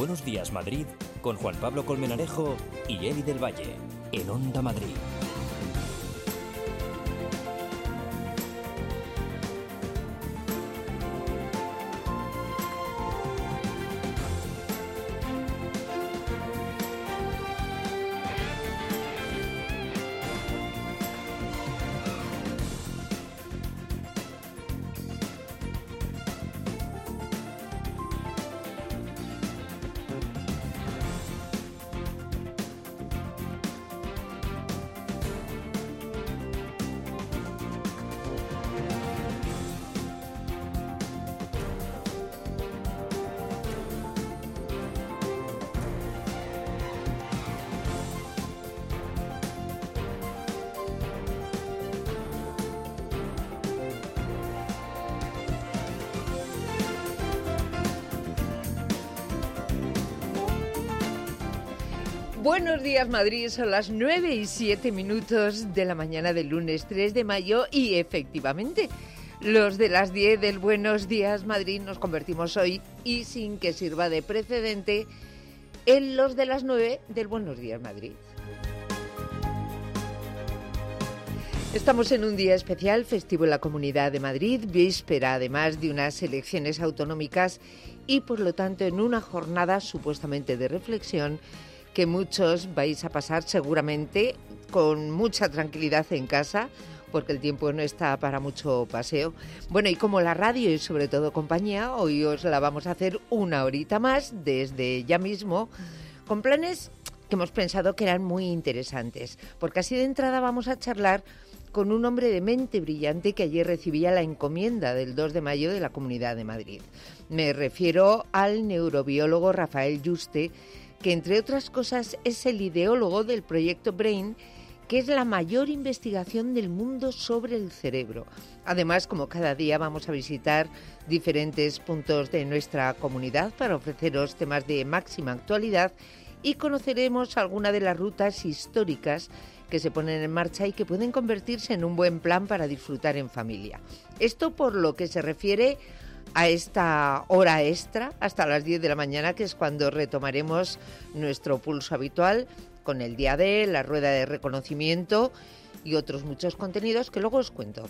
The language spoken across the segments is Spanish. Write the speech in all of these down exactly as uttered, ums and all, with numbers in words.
Buenos Días Madrid con Juan Pablo Colmenarejo y Eli del Valle en Onda Madrid. Buenos días, Madrid. Son las nueve y siete minutos de la mañana del lunes tres de mayo y efectivamente los de las diez del Buenos Días Madrid nos convertimos hoy y sin que sirva de precedente en los de las nueve del Buenos Días Madrid. Estamos en un día especial, festivo en la Comunidad de Madrid, víspera además de unas elecciones autonómicas y por lo tanto en una jornada supuestamente de reflexión que muchos vais a pasar seguramente con mucha tranquilidad en casa, porque el tiempo no está para mucho paseo. Bueno, y como la radio y sobre todo compañía, hoy os la vamos a hacer una horita más, desde ya mismo, con planes que hemos pensado que eran muy interesantes, porque así de entrada vamos a charlar con un hombre de mente brillante que ayer recibía la encomienda del dos de mayo de la Comunidad de Madrid. Me refiero al neurobiólogo Rafael Yuste, que entre otras cosas es el ideólogo del proyecto Brain, que es la mayor investigación del mundo sobre el cerebro. Además, como cada día vamos a visitar diferentes puntos de nuestra comunidad para ofreceros temas de máxima actualidad y conoceremos algunas de las rutas históricas que se ponen en marcha y que pueden convertirse en un buen plan para disfrutar en familia. Esto por lo que se refiere a esta hora extra, hasta las diez de la mañana, que es cuando retomaremos nuestro pulso habitual con el Día D, la rueda de reconocimiento y otros muchos contenidos que luego os cuento.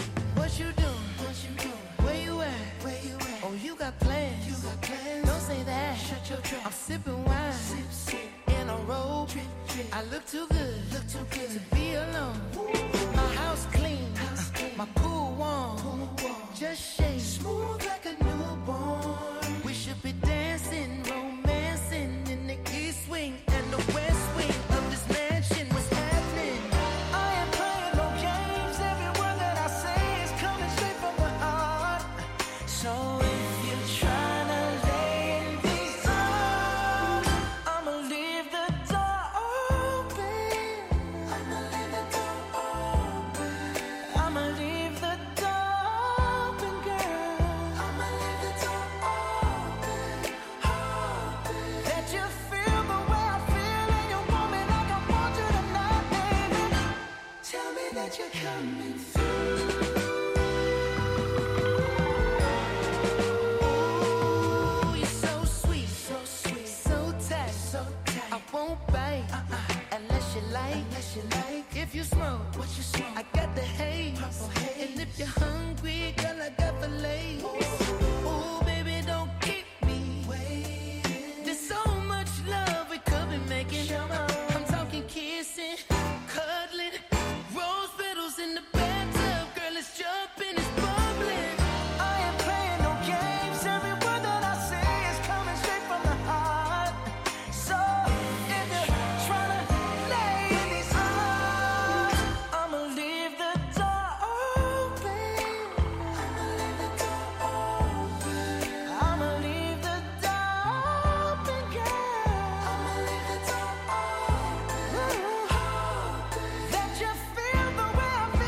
Just shake smooth like a newborn. We should be dancing, romancing in the east wing and the west wing of this mansion. What's happening? I ain't playing no games. Every word that I say is coming straight from the heart. So if you're trying to lay in these arms, I'ma leave the door open. I'ma leave the door open. I'ma leave the door. You're coming through. Ooh, you're so sweet, so sweet, so tight, so tight. I won't bite uh-uh. unless you like, unless you like. If you smoke, what you smoke? I got the haze. Purple haze. And if you're hungry, girl, I got the lace. Ooh, Ooh baby, don't keep me waiting. There's so much love we could be making. I'm talking kissing, cuddling. In the bathtub, girl, it's jumping, it's bubbling. I ain't playing no games. Every word that I say is coming straight from the heart. So if you're trying to lay in these arms, I'ma leave the door open. I'ma leave the door open. I'ma leave the door open, girl. I'ma leave the door open. That you feel the way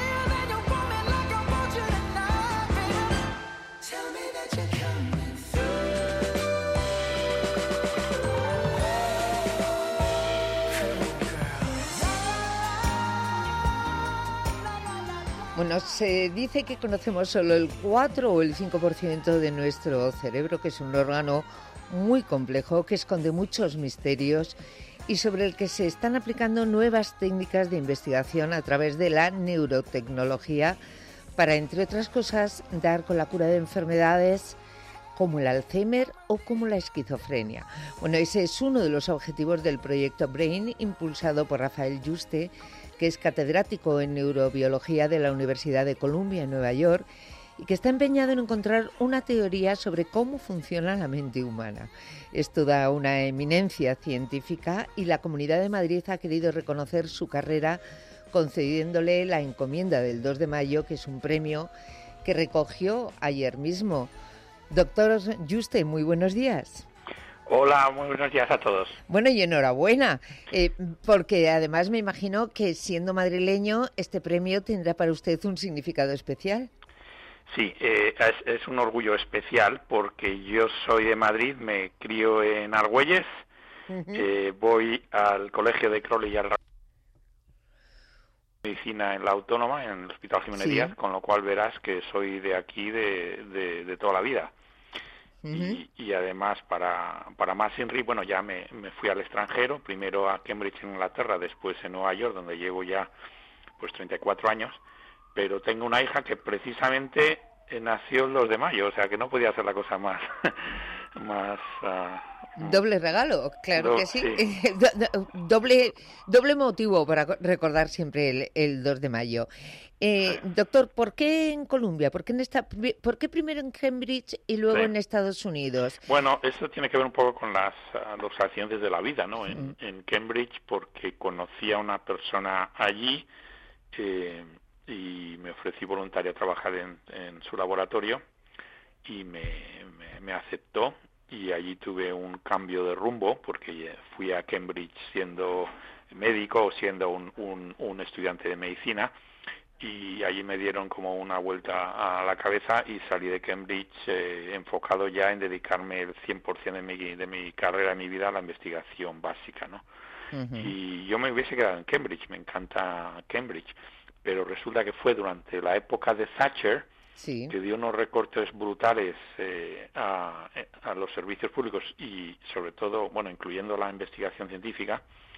Bueno, se dice que conocemos solo el cuatro o el cinco por ciento de nuestro cerebro, que es un órgano muy complejo, que esconde muchos misterios y sobre el que se están aplicando nuevas técnicas de investigación a través de la neurotecnología para, entre otras cosas, dar con la cura de enfermedades como el Alzheimer o como la esquizofrenia. Bueno, ese es uno de los objetivos del proyecto BRAIN, impulsado por Rafael Yuste, que es catedrático en neurobiología de la Universidad de Columbia en Nueva York y que está empeñado en encontrar una teoría sobre cómo funciona la mente humana. Es toda una eminencia científica y la Comunidad de Madrid ha querido reconocer su carrera concediéndole la encomienda del dos de mayo, que es un premio que recogió ayer mismo. Doctor Yuste, muy buenos días. Hola, muy buenos días a todos. Bueno, y enhorabuena, eh, porque además me imagino que siendo madrileño este premio tendrá para usted un significado especial. Sí, eh, es, es un orgullo especial porque yo soy de Madrid, me crío en Argüelles, uh-huh. eh, voy al colegio de Crowley y al medicina en la Autónoma, en el Hospital Jiménez sí. Díaz, con lo cual verás que soy de aquí de, de, de toda la vida. Uh-huh. Y, y además, para, para más Inri, bueno, ya me, me fui al extranjero, primero a Cambridge en Inglaterra, después en Nueva York, donde llevo ya pues treinta y cuatro años, pero tengo una hija que precisamente nació el dos de mayo, o sea que no podía hacer la cosa más... más uh, doble regalo, claro do, que sí, sí. doble doble motivo para recordar siempre el, el dos de mayo. Eh, sí. Doctor, ¿por qué en Columbia? ¿Por qué, en esta, ¿Por qué primero en Cambridge y luego sí. en Estados Unidos? Bueno, eso tiene que ver un poco con las uh, los accidentes de la vida, ¿no? En, mm. en Cambridge, porque conocí a una persona allí eh, y me ofrecí voluntario a trabajar en, en su laboratorio y me, me, me aceptó, y allí tuve un cambio de rumbo porque fui a Cambridge siendo médico o siendo un, un, un estudiante de medicina, y allí me dieron como una vuelta a la cabeza y salí de Cambridge eh, enfocado ya en dedicarme el cien por ciento de mi, de mi carrera, de mi vida, a la investigación básica, ¿no? Uh-huh. Y yo me hubiese quedado en Cambridge, me encanta Cambridge, pero resulta que fue durante la época de Thatcher, sí. que dio unos recortes brutales eh, a, a los servicios públicos y sobre todo, bueno, incluyendo la investigación científica,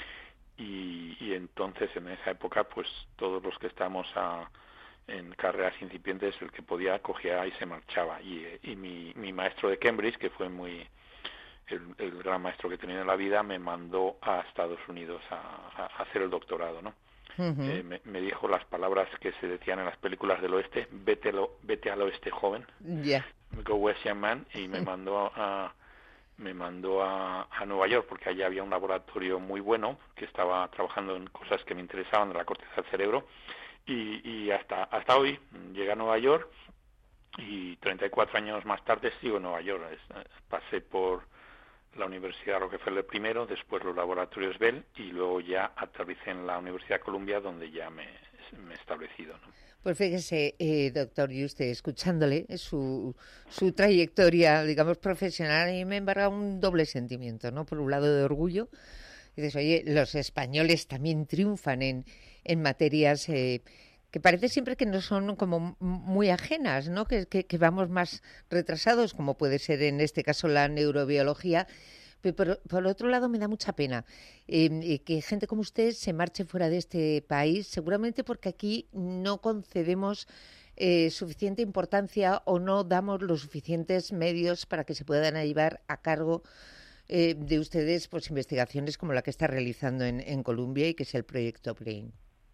y, y entonces en esa época pues todos los que estamos a, en carreras incipientes, el que podía cogía y se marchaba, y, y mi, mi maestro de Cambridge, que fue muy el, el gran maestro que he tenido en la vida, me mandó a Estados Unidos a, a hacer el doctorado, ¿no? Uh-huh. Eh, me, me dijo las palabras que se decían en las películas del oeste: vete, lo, vete al oeste, joven, yeah. go west, young man, y me mandó a me mandó a, a Nueva York, porque allí había un laboratorio muy bueno que estaba trabajando en cosas que me interesaban de la corteza del cerebro, y, y hasta hasta hoy llegué a Nueva York y treinta y cuatro años más tarde sigo en Nueva York. Pasé por la Universidad Rockefeller primero, después los laboratorios Bell, y luego ya aterricé en la Universidad de Columbia, donde ya me, me he establecido, ¿no? Pues fíjese, eh, doctor Yuste, escuchándole su, su trayectoria, digamos, profesional, a mí me embarga un doble sentimiento, ¿no? Por un lado, de orgullo. Dices, oye, los españoles también triunfan en, en materias eh, que parece siempre que no son como muy ajenas, ¿no? Que, que, que vamos más retrasados, como puede ser en este caso la neurobiología. Pero por, por otro lado me da mucha pena eh, que gente como usted se marche fuera de este país, seguramente porque aquí no concedemos eh, suficiente importancia o no damos los suficientes medios para que se puedan llevar a cargo eh, de ustedes pues investigaciones como la que está realizando en, en Columbia y que es el proyecto BRAIN.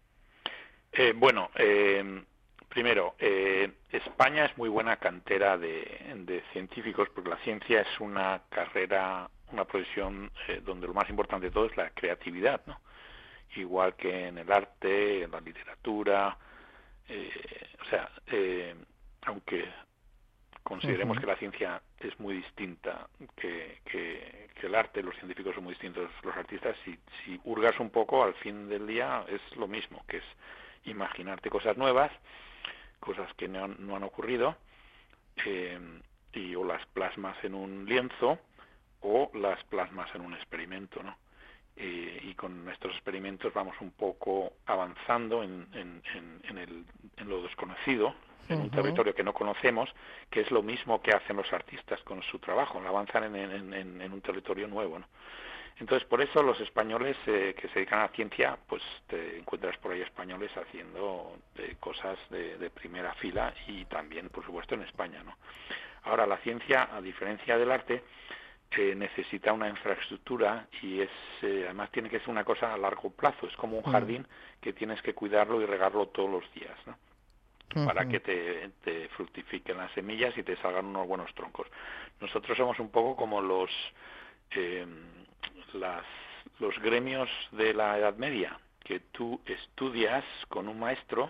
Eh, bueno, eh, primero, eh, España es muy buena cantera de, de científicos, porque la ciencia es una carrera, una profesión eh, donde lo más importante de todo es la creatividad, ¿no? Igual que en el arte, en la literatura, eh, o sea, eh, aunque consideremos uh-huh. que la ciencia es muy distinta que, que, que el arte, los científicos son muy distintos, los artistas, si, si hurgas un poco, al fin del día es lo mismo, que es imaginarte cosas nuevas, cosas que no han, no han ocurrido, eh, y o las plasmas en un lienzo o las plasmas en un experimento, ¿no? eh, y con estos experimentos vamos un poco avanzando en, en, en, en, el, en lo desconocido, en uh-huh. un territorio que no conocemos, que es lo mismo que hacen los artistas con su trabajo, avanzan en, en, en, en un territorio nuevo, ¿no? Entonces, por eso los españoles eh, que se dedican a la ciencia, pues te encuentras por ahí españoles haciendo eh, cosas de, de primera fila y también, por supuesto, en España, ¿no? Ahora, la ciencia, a diferencia del arte, eh, necesita una infraestructura y es eh, además tiene que ser una cosa a largo plazo. Es como un jardín que tienes que cuidarlo y regarlo todos los días, ¿no? Uh-huh. Para que te, te fructifiquen las semillas y te salgan unos buenos troncos. Nosotros somos un poco como los... Eh, Las, los gremios de la Edad Media, que tú estudias con un maestro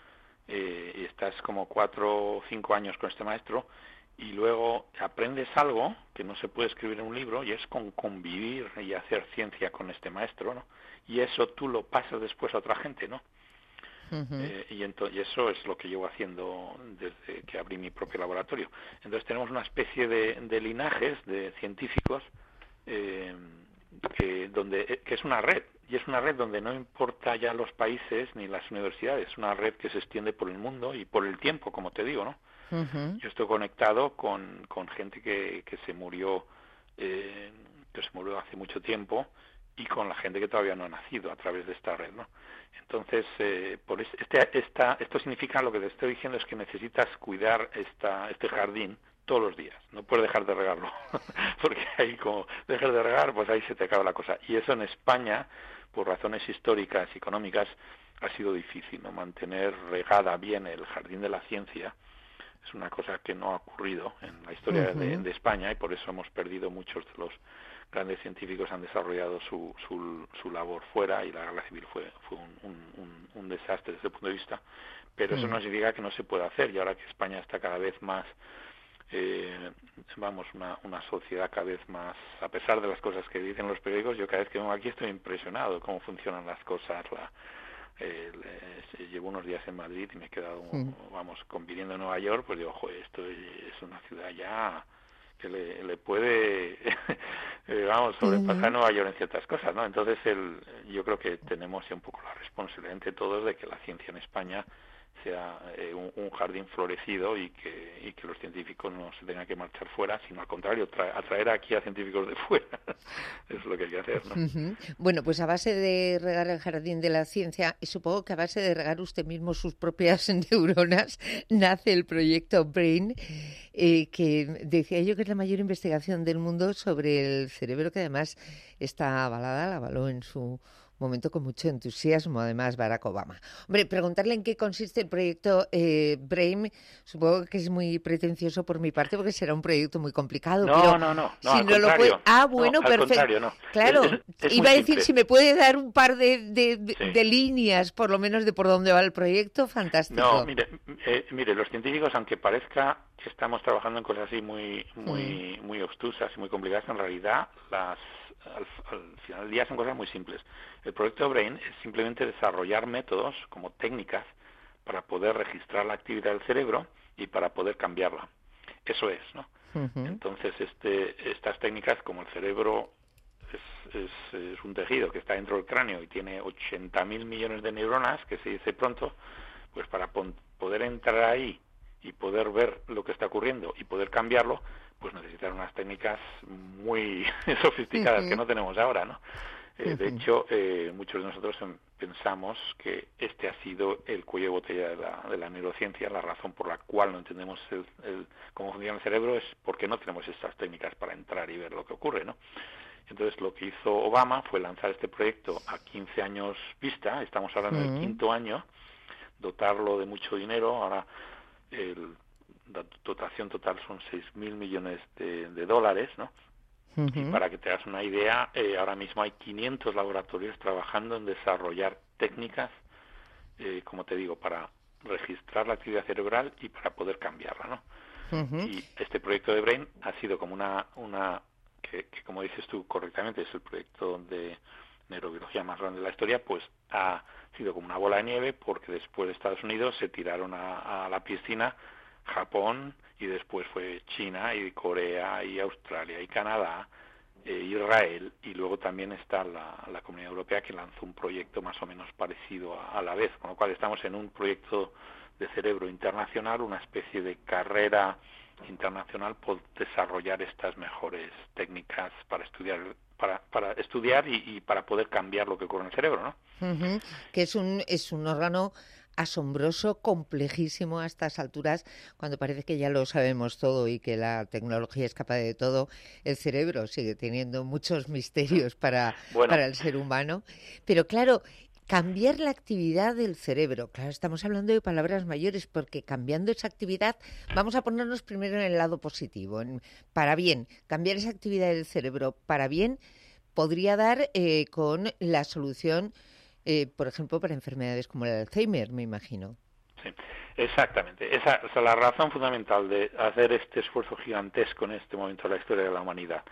eh, y estás como cuatro o cinco años con este maestro y luego aprendes algo que no se puede escribir en un libro y es con convivir y hacer ciencia con este maestro, ¿no? Y eso tú lo pasas después a otra gente, ¿no? Uh-huh. Eh, y, ento- y eso es lo que llevo haciendo desde que abrí mi propio laboratorio. Entonces tenemos una especie de, de linajes de científicos eh, que donde que es una red y es una red donde no importa ya los países ni las universidades, es una red que se extiende por el mundo y por el tiempo, como te digo, ¿no? Uh-huh. Yo estoy conectado con, con gente que, que se murió eh, que se murió hace mucho tiempo y con la gente que todavía no ha nacido a través de esta red, ¿no? Entonces, eh, por este, esta, esto significa, lo que te estoy diciendo es que necesitas cuidar esta, este jardín todos los días, no puedes dejar de regarlo, porque ahí como dejas de regar, pues ahí se te acaba la cosa. Y eso en España, por razones históricas y económicas, ha sido difícil, ¿no? Mantener regada bien el jardín de la ciencia es una cosa que no ha ocurrido en la historia uh-huh. de, de España y por eso hemos perdido muchos de los grandes científicos han desarrollado su, su, su labor fuera y la guerra civil fue, fue un, un, un desastre desde el punto de vista. Pero uh-huh. eso no significa que no se pueda hacer y ahora que España está cada vez más Eh, vamos, una, una sociedad cada vez más, a pesar de las cosas que dicen los periódicos, yo cada vez que vengo aquí estoy impresionado de cómo funcionan las cosas. La, eh, eh, llevo unos días en Madrid y me he quedado, mm. vamos, conviviendo en Nueva York, pues digo, joder, esto es una ciudad ya que le, le puede, eh, vamos, sobrepasar mm. Nueva York en ciertas cosas, ¿no? Entonces, el, yo creo que tenemos ya un poco la responsabilidad entre todos de que la ciencia en España sea eh, un, un jardín florecido y que, y que los científicos no se tengan que marchar fuera, sino al contrario, tra- atraer aquí a científicos de fuera. Es lo que hay que hacer, ¿no? Uh-huh. Bueno, pues a base de regar el jardín de la ciencia, y supongo que a base de regar usted mismo sus propias neuronas, nace el proyecto BRAIN, eh, que decía yo que es la mayor investigación del mundo sobre el cerebro, que además está avalada, la avaló en su momento con mucho entusiasmo, además, Barack Obama. Hombre, preguntarle en qué consiste el proyecto eh, BRAIN, supongo que es muy pretencioso por mi parte, porque será un proyecto muy complicado. No, pero no, no, no, si al no lo puede... Ah, bueno, no, perfecto. No. Claro, es, es iba a decir, simple. si me puede dar un par de, de, de, sí. de líneas, por lo menos, de por dónde va el proyecto, fantástico. No, mire, eh, mire, los científicos, aunque parezca que estamos trabajando en cosas así muy, muy, mm. muy obtusas y muy complicadas, en realidad las Al, al final del día son cosas muy simples. El proyecto BRAIN es simplemente desarrollar métodos como técnicas para poder registrar la actividad del cerebro y para poder cambiarla. Eso es, ¿no? Uh-huh. Entonces, este, estas técnicas, como el cerebro es, es, es un tejido que está dentro del cráneo y tiene ochenta mil millones de neuronas, que se dice pronto, pues para pon- poder entrar ahí y poder ver lo que está ocurriendo y poder cambiarlo, pues necesitan unas técnicas muy sofisticadas uh-huh. que no tenemos ahora, ¿no? Eh, uh-huh. De hecho, eh, muchos de nosotros pensamos que este ha sido el cuello de botella de la, de la neurociencia. La razón por la cual no entendemos el, el, cómo funciona el cerebro es porque no tenemos estas técnicas para entrar y ver lo que ocurre, ¿no? Entonces, lo que hizo Obama fue lanzar este proyecto a quince años vista. Estamos hablando uh-huh. del quinto año, dotarlo de mucho dinero. Ahora el la dotación total son seis mil millones de, de dólares, ¿no? Uh-huh. Y para que te hagas una idea, eh, ahora mismo hay quinientos laboratorios trabajando en desarrollar técnicas, eh, como te digo, para registrar la actividad cerebral y para poder cambiarla, ¿no? Uh-huh. Y este proyecto de BRAIN ha sido como una, una que, que como dices tú correctamente, es el proyecto de neurobiología más grande de la historia, pues ha sido como una bola de nieve, porque después de Estados Unidos se tiraron a, a la piscina Japón y después fue China y Corea y Australia y Canadá eh, Israel, y luego también está la, la Comunidad Europea, que lanzó un proyecto más o menos parecido a, a la vez, con lo cual estamos en un proyecto de cerebro internacional, una especie de carrera internacional por desarrollar estas mejores técnicas para estudiar para, para estudiar y, y para poder cambiar lo que ocurre en el cerebro, ¿no? Uh-huh. Que es un es un órgano asombroso, complejísimo a estas alturas, cuando parece que ya lo sabemos todo y que la tecnología es capaz de todo. El cerebro sigue teniendo muchos misterios para, bueno. para el ser humano. Pero claro, cambiar la actividad del cerebro, claro, estamos hablando de palabras mayores, porque cambiando esa actividad, vamos a ponernos primero en el lado positivo, en, para bien, cambiar esa actividad del cerebro para bien podría dar eh, con la solución, eh, por ejemplo, para enfermedades como el Alzheimer, me imagino. Sí, exactamente. Esa es la razón fundamental de hacer este esfuerzo gigantesco en este momento de la historia de la humanidad.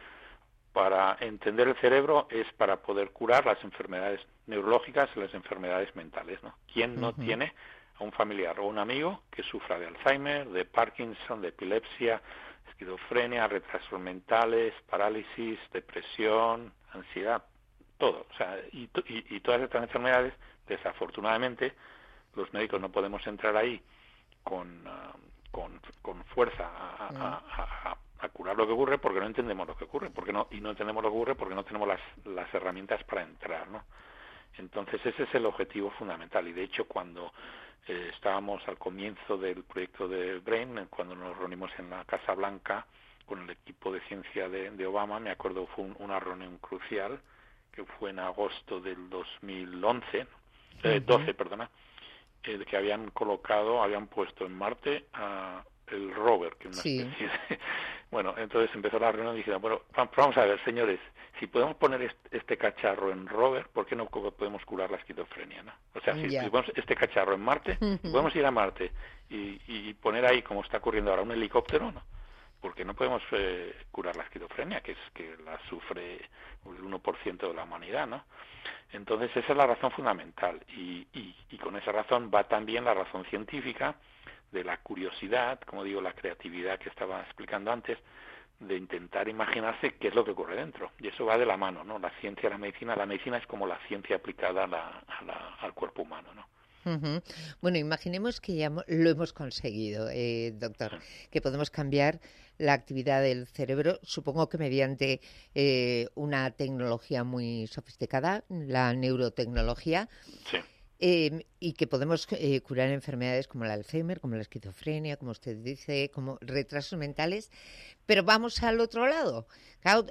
Para entender el cerebro es para poder curar las enfermedades neurológicas y las enfermedades mentales, ¿no? ¿Quién no uh-huh. tiene a un familiar o un amigo que sufra de Alzheimer, de Parkinson, de epilepsia, esquizofrenia, retrasos mentales, parálisis, depresión, ansiedad, todo? O sea, y, y, y todas estas enfermedades, desafortunadamente, los médicos no podemos entrar ahí con, uh, con, con fuerza a, a, a, a a curar lo que ocurre porque no entendemos lo que ocurre, porque no y no entendemos lo que ocurre porque no tenemos las las herramientas para entrar, ¿no? Entonces ese es el objetivo fundamental, y de hecho cuando eh, estábamos al comienzo del proyecto de Brain, cuando nos reunimos en la Casa Blanca con el equipo de ciencia de, de Obama, me acuerdo fue un, una reunión crucial que fue en agosto del dos mil once, eh, doce, perdona, eh, que habían colocado, habían puesto en Marte a el rover, que es una sí. especie de... Bueno, entonces empezó la reunión y dijeron, bueno, vamos a ver, señores, si podemos poner este, este cacharro en rover, ¿por qué no podemos curar la esquizofrenia, no? O sea, si, yeah. si ponemos este cacharro en Marte, uh-huh. podemos ir a Marte y, y poner ahí, como está ocurriendo ahora, un helicóptero, ¿no? Porque no podemos eh, curar la esquizofrenia, que es que la sufre el uno por ciento de la humanidad, ¿no? Entonces esa es la razón fundamental, y, y, y con esa razón va también la razón científica de la curiosidad, como digo, la creatividad que estaba explicando antes, de intentar imaginarse qué es lo que ocurre dentro. Y eso va de la mano, ¿no? La ciencia y la medicina. La medicina es como la ciencia aplicada a la, a la, al cuerpo humano, ¿no? Uh-huh. Bueno, imaginemos que ya lo hemos conseguido, eh, doctor, sí. que podemos cambiar la actividad del cerebro, supongo que mediante eh, una tecnología muy sofisticada, la neurotecnología. Sí. Eh, y que podemos eh, curar enfermedades como el Alzheimer, como la esquizofrenia, como usted dice, como retrasos mentales. Pero vamos al otro lado. Claro,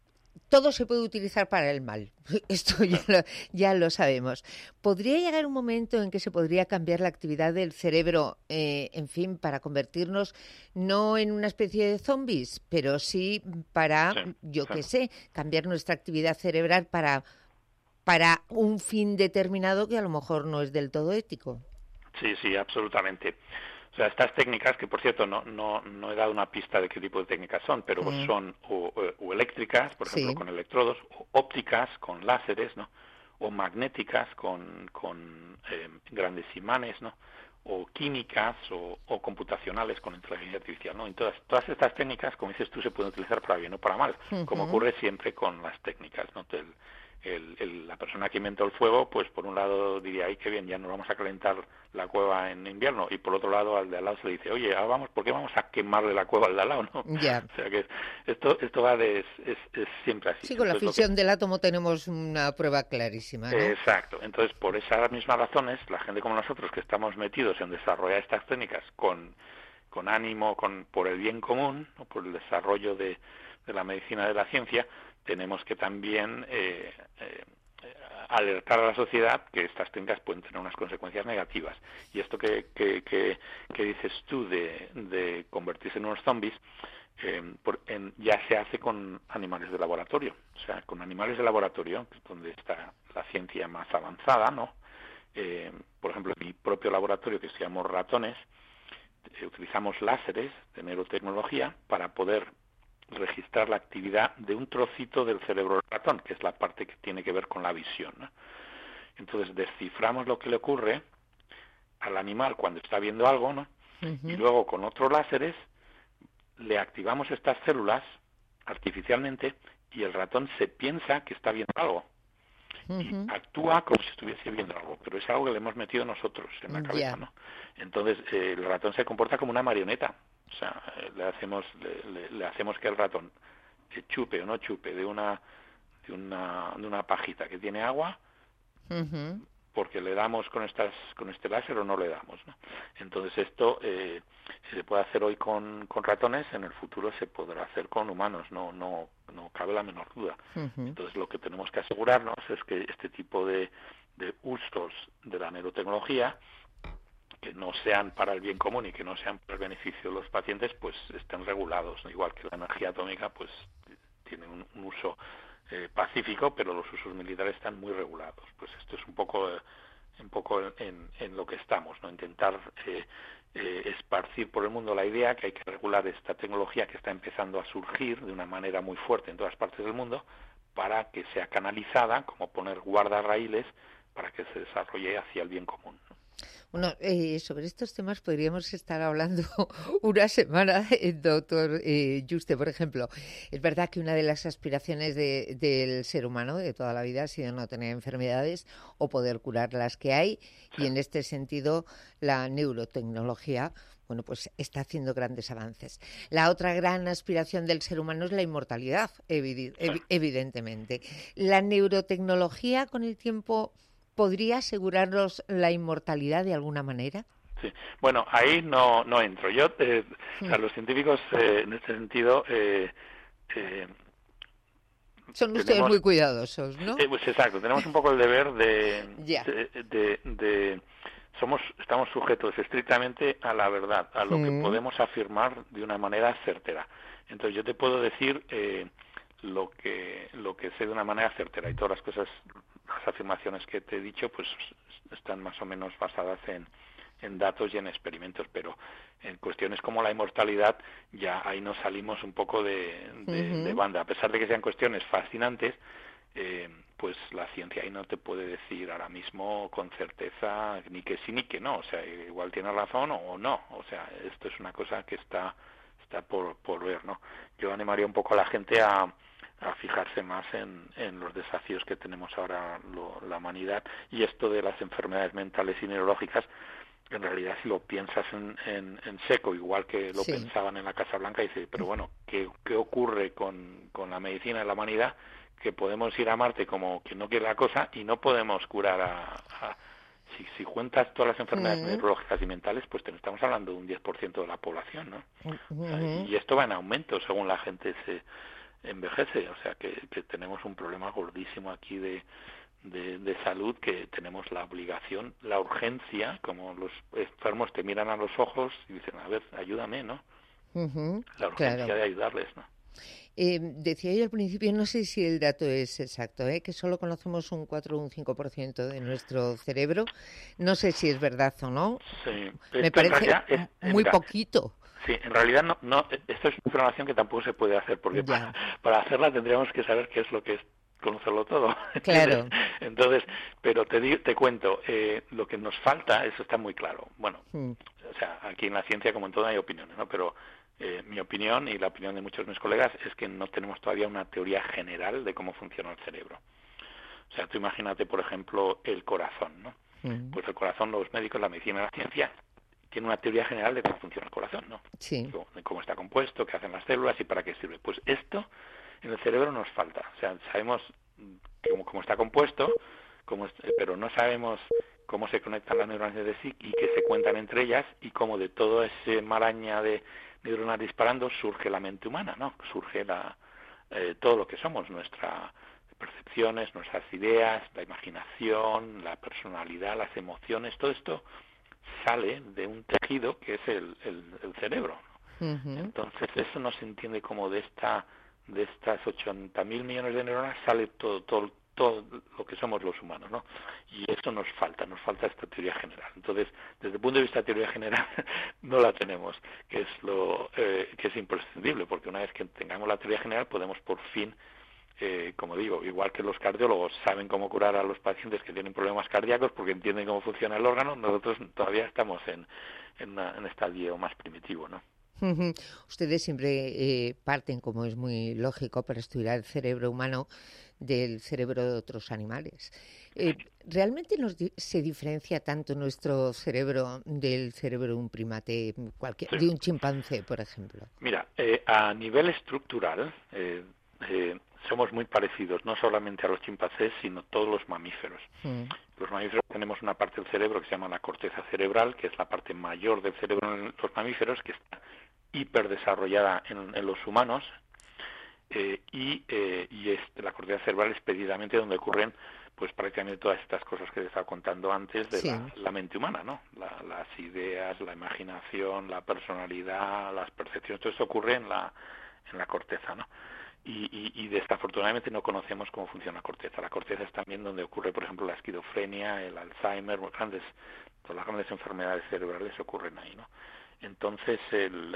todo se puede utilizar para el mal. Esto ya lo, ya lo sabemos. ¿Podría llegar un momento en que se podría cambiar la actividad del cerebro, eh, en fin, para convertirnos no en una especie de zombies, pero sí para, sí, yo qué sé, cambiar nuestra actividad cerebral para... para un fin determinado que a lo mejor no es del todo ético? Sí, sí, absolutamente. O sea, estas técnicas, que por cierto no no no he dado una pista de qué tipo de técnicas son, pero mm. son o, o eléctricas, por ejemplo, sí. con electrodos, o ópticas, con láseres, ¿no? O magnéticas, con, con eh, grandes imanes, ¿no? O químicas, o, o computacionales, con inteligencia artificial, ¿no? Entonces, todas estas técnicas, como dices tú, se pueden utilizar para bien o para mal, uh-huh. como ocurre siempre con las técnicas, ¿no? El, El, el, la persona que inventó el fuego, pues por un lado diría, ay, qué bien, ya nos vamos a calentar la cueva en invierno, y por otro lado al de al lado se le dice, oye, ahora vamos, ¿por qué vamos a quemarle la cueva al de al lado, no? Yeah. O sea que esto esto va de, es, es, es siempre así. Sí, con Entonces, la fisión que... del átomo tenemos una prueba clarísima, ¿no? Exacto. Entonces, por esas mismas razones, la gente como nosotros, que estamos metidos en desarrollar estas técnicas con, con ánimo, con por el bien común, ¿no? Por el desarrollo de, de la medicina, de la ciencia, tenemos que también eh, eh, alertar a la sociedad que estas técnicas pueden tener unas consecuencias negativas. Y esto que, que, que, que dices tú de, de convertirse en unos zombies, eh, por, en, ya se hace con animales de laboratorio. O sea, con animales de laboratorio, donde está la ciencia más avanzada, ¿no? Eh, por ejemplo, en mi propio laboratorio, que se llama ratones, eh, utilizamos láseres de neurotecnología para poder registrar la actividad de un trocito del cerebro del ratón, que es la parte que tiene que ver con la visión, ¿no? Entonces desciframos lo que le ocurre al animal cuando está viendo algo, ¿no? Uh-huh. Y luego con otros láseres le activamos estas células artificialmente y el ratón se piensa que está viendo algo. Uh-huh. Y actúa como si estuviese viendo algo, pero es algo que le hemos metido nosotros en la cabeza, Yeah. ¿no? Entonces eh, el ratón se comporta como una marioneta, o sea, eh, le hacemos le, le, le hacemos que el ratón eh, chupe o no chupe de una de una de una pajita que tiene agua, Uh-huh. porque le damos con estas con este láser o no le damos, ¿no? Entonces esto eh, si se puede hacer hoy con, con ratones, en el futuro se podrá hacer con humanos, no no no cabe la menor duda. Uh-huh. Entonces lo que tenemos que asegurarnos es que este tipo de, de usos de la neurotecnología, que no sean para el bien común y que no sean para el beneficio de los pacientes, pues estén regulados, ¿no? Igual que la energía atómica pues tiene un, un uso eh, pacífico, pero los usos militares están muy regulados. Pues esto es un poco eh, un poco en, en lo que estamos, ¿no? Intentar eh, eh, esparcir por el mundo la idea que hay que regular esta tecnología que está empezando a surgir de una manera muy fuerte en todas partes del mundo, para que sea canalizada, como poner guardarraíles para que se desarrolle hacia el bien común, ¿no? Bueno, eh, sobre estos temas podríamos estar hablando una semana, eh, doctor eh, Juste, por ejemplo. Es verdad que una de las aspiraciones de, del ser humano de toda la vida ha sido no tener enfermedades o poder curar las que hay, y en este sentido la neurotecnología, bueno, pues está haciendo grandes avances. La otra gran aspiración del ser humano es la inmortalidad, evi- ev- evidentemente. La neurotecnología con el tiempo ¿podría asegurarnos la inmortalidad de alguna manera? Sí, bueno, ahí no no entro. Yo, eh, o sea, los científicos eh, en este sentido eh, eh, son ustedes tenemos, muy cuidadosos, ¿no? Eh, pues exacto, tenemos un poco el deber de, ya. de, de, de somos estamos sujetos estrictamente a la verdad, a lo mm. que podemos afirmar de una manera certera. Entonces yo te puedo decir eh, lo que lo que sé de una manera certera, y todas las cosas, las afirmaciones que te he dicho, pues están más o menos basadas en, en datos y en experimentos, pero en cuestiones como la inmortalidad ya ahí nos salimos un poco de, de, uh-huh. de banda. A pesar de que sean cuestiones fascinantes, eh, pues la ciencia ahí no te puede decir ahora mismo con certeza ni que sí ni que no, o sea, igual tiene razón o no, o sea, esto es una cosa que está está por, por ver, ¿no? Yo animaría un poco a la gente a a fijarse más en, en los desafíos que tenemos ahora lo, la humanidad, y esto de las enfermedades mentales y neurológicas, en realidad si lo piensas en, en, en seco, igual que lo sí. pensaban en la Casa Blanca, dice, pero bueno, ¿qué, qué ocurre con, con la medicina de la humanidad? Que podemos ir a Marte como quien no quiere la cosa y no podemos curar a... a si, si cuentas todas las enfermedades uh-huh. neurológicas y mentales, pues te estamos hablando de un diez por ciento de la población, ¿no? Uh-huh. Y esto va en aumento según la gente se envejece, o sea que, que tenemos un problema gordísimo aquí de, de, de salud, que tenemos la obligación, la urgencia, como los enfermos te miran a los ojos y dicen, a ver, ayúdame, ¿no? Uh-huh, la urgencia claro. de ayudarles, ¿no? Eh, decía yo al principio, no sé si el dato es exacto, ¿eh? que solo conocemos un cuatro o un cinco por ciento de nuestro cerebro. No sé si es verdad o no. Sí, me parece es, muy mira, poquito. Sí, en realidad no, no, esto es información que tampoco se puede hacer, porque para, para hacerla tendríamos que saber qué es lo que es conocerlo todo. Claro. Entonces, pero te digo, te cuento, eh, lo que nos falta, eso está muy claro. Bueno, mm. o sea, aquí en la ciencia como en todo hay opiniones, ¿no? Pero eh, mi opinión y la opinión de muchos de mis colegas es que no tenemos todavía una teoría general de cómo funciona el cerebro. O sea, tú imagínate, por ejemplo, el corazón, ¿no? Mm. Pues el corazón, los médicos, la medicina y la ciencia tiene una teoría general de cómo funciona el corazón, ¿no? Sí. De cómo está compuesto, qué hacen las células y para qué sirve. Pues esto en el cerebro nos falta. O sea, sabemos cómo, cómo está compuesto, cómo es, pero no sabemos cómo se conectan las neuronas de sí y que se cuentan entre ellas, y cómo de toda esa maraña de neuronas disparando surge la mente humana, ¿no? Surge la, eh, todo lo que somos, nuestras percepciones, nuestras ideas, la imaginación, la personalidad, las emociones, todo esto sale de un tejido que es el, el, el cerebro. Uh-huh. Entonces eso no se entiende como de esta de estas ochenta mil millones de neuronas sale todo, todo todo lo que somos los humanos, ¿no? Y eso nos falta, nos falta esta teoría general. Entonces, desde el punto de vista de teoría general, no la tenemos, que es lo eh, que es imprescindible, porque una vez que tengamos la teoría general podemos por fin, Eh, como digo, igual que los cardiólogos saben cómo curar a los pacientes que tienen problemas cardíacos porque entienden cómo funciona el órgano, nosotros todavía estamos en, en, una, en un estadio más primitivo, ¿no? Uh-huh. Ustedes siempre eh, parten, como es muy lógico, para estudiar el cerebro humano del cerebro de otros animales. Eh, ¿Realmente nos di- se diferencia tanto nuestro cerebro del cerebro de un primate, cualquier, Sí. de un chimpancé, por ejemplo? Mira, eh, a nivel estructural eh, eh, somos muy parecidos, no solamente a los chimpancés, sino todos los mamíferos. Mm. Los mamíferos tenemos una parte del cerebro que se llama la corteza cerebral, que es la parte mayor del cerebro en los mamíferos, que está hiperdesarrollada en, en los humanos, eh, y, eh, y es, la corteza cerebral es precisamente donde ocurren pues prácticamente todas estas cosas que te estaba contando antes de Sí. la, la mente humana, ¿no? La, las ideas, la imaginación, la personalidad, las percepciones, todo esto ocurre en la, en la corteza, ¿no? Y, y, y desafortunadamente no conocemos cómo funciona la corteza. La corteza es también donde ocurre, por ejemplo, la esquizofrenia, el Alzheimer, grandes, todas las grandes enfermedades cerebrales ocurren ahí, ¿no? Entonces, el,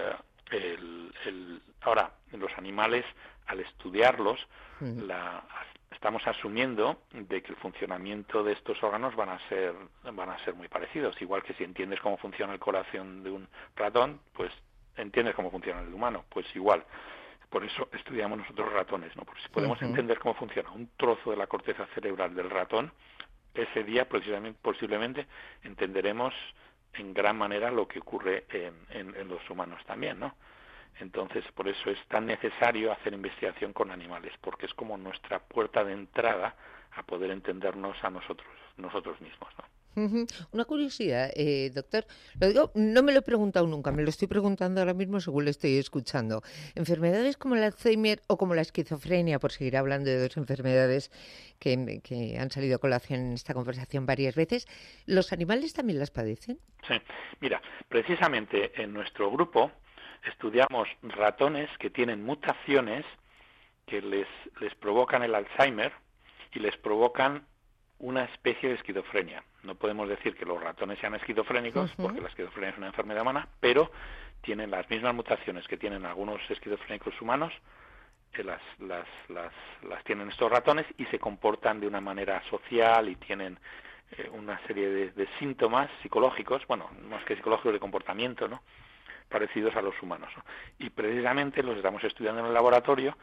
el, el, ahora, en los animales, al estudiarlos, Mm. la, estamos asumiendo de que el funcionamiento de estos órganos van a ser van a ser muy parecidos. Igual que si entiendes cómo funciona el corazón de un ratón, pues entiendes cómo funciona el humano, pues igual. Por eso estudiamos nosotros ratones, ¿no? Porque si podemos Uh-huh. entender cómo funciona un trozo de la corteza cerebral del ratón, ese día posiblemente, posiblemente entenderemos en gran manera lo que ocurre en, en, en los humanos también, ¿no? Entonces, por eso es tan necesario hacer investigación con animales, porque es como nuestra puerta de entrada a poder entendernos a nosotros, nosotros mismos, ¿no? Uh-huh. Una curiosidad, eh, doctor, lo digo, no me lo he preguntado nunca, me lo estoy preguntando ahora mismo según le estoy escuchando. Enfermedades como el Alzheimer o como la esquizofrenia, por seguir hablando de dos enfermedades que, que han salido a colación en esta conversación varias veces, ¿los animales también las padecen? Sí, mira, precisamente en nuestro grupo estudiamos ratones que tienen mutaciones que les, les provocan el Alzheimer y les provocan una especie de esquizofrenia. No podemos decir que los ratones sean esquizofrénicos, Uh-huh. porque la esquizofrenia es una enfermedad humana, pero tienen las mismas mutaciones que tienen algunos esquizofrénicos humanos, que las, las, las, las tienen estos ratones y se comportan de una manera social y tienen eh, una serie de, de síntomas psicológicos, bueno, más que psicológicos, de comportamiento, ¿no?, parecidos a los humanos, ¿no? Y precisamente los estamos estudiando en el laboratorio